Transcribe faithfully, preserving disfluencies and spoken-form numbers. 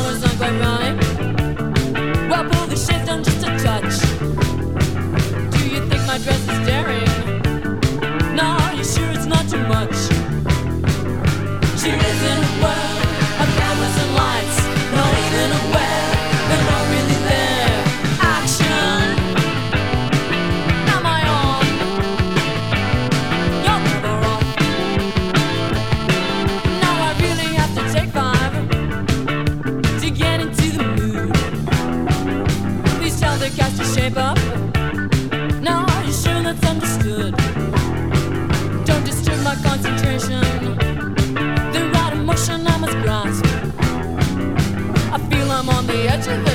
camera's not quite right. Well, pull the shift on just a touch. Do you think my dress is daring? No, you sure it's not too much? She lives in a world of cameras and lights, not even aware they're not really there. Action, not my own. You're better off. Now I really have to take five to get into the mood. Please tell the cast to shape up. Now are you sure that's understood? Don't disturb my concentration. The right emotion I must grasp. I feel I'm on the edge of it.